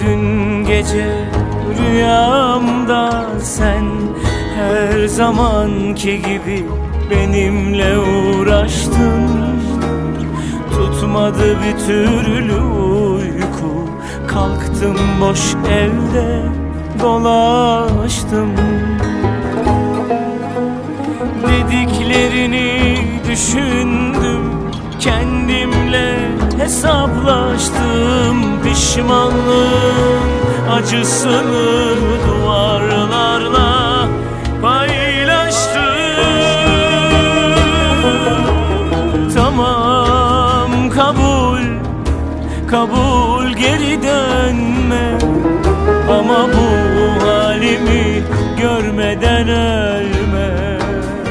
Dün gece rüyamda sen her zamanki gibi benimle uğraştın. Tutmadı bir türlü uyku, kalktım boş evde dolaştım. Dediklerini düşündüm, kendimle hesaplaştım. Pişmanlığın acısını duvarlarla paylaştım. Tamam, kabul, kabul, geri dönme, ama bu halimi görmeden ölme.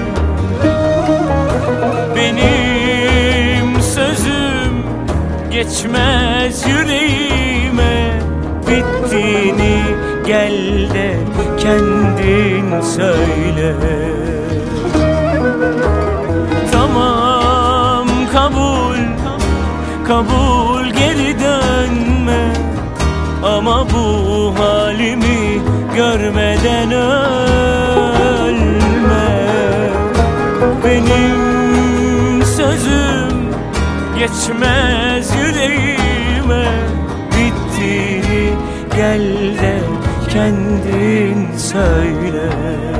Benim sözüm geçmez yüreğime, bittiğini gel de kendin söyle. Tamam, kabul, kabul, geri dönme, ama bu halimi görmeden ölme. Benim sözüm geçmez yüreğime, bittiğini gel de kendin söyle.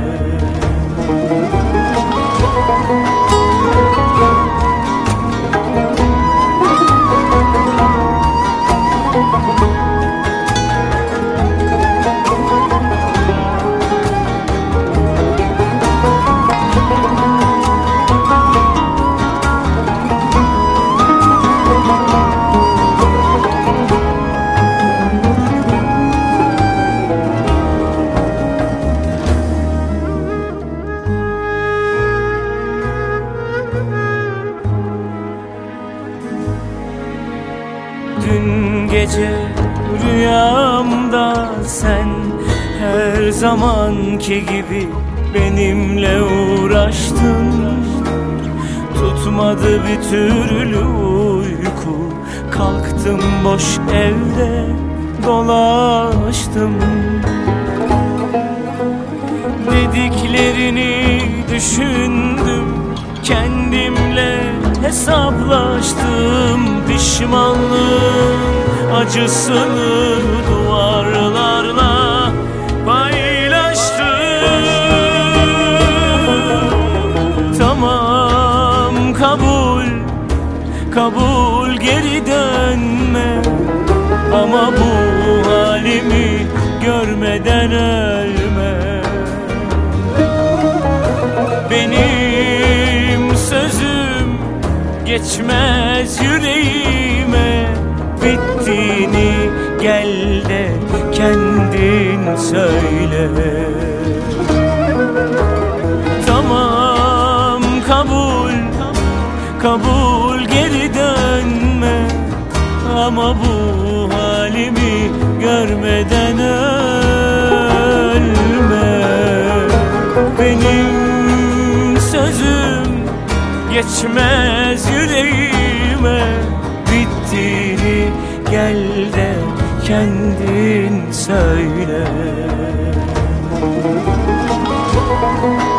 Dün gece rüyamda sen her zamanki gibi benimle uğraştın. Tutmadı bir türlü uyku, kalktım boş evde dolaştım. Dediklerini düşündüm, kendimle hesaplaştım. Pişmanlığın acısını duvarlarla paylaştım. Tamam, kabul, kabul, geri dönme, ama bu halimi görmeden ölme. Benim sözüm geçmez yüreğime, bittiğini gel de kendin söyle. Tamam, kabul, kabul, geri dönme, ama bu halimi görmeden ölme. Benim sözüm geçmez yüreğime, bittiğini gel de kendin söyle.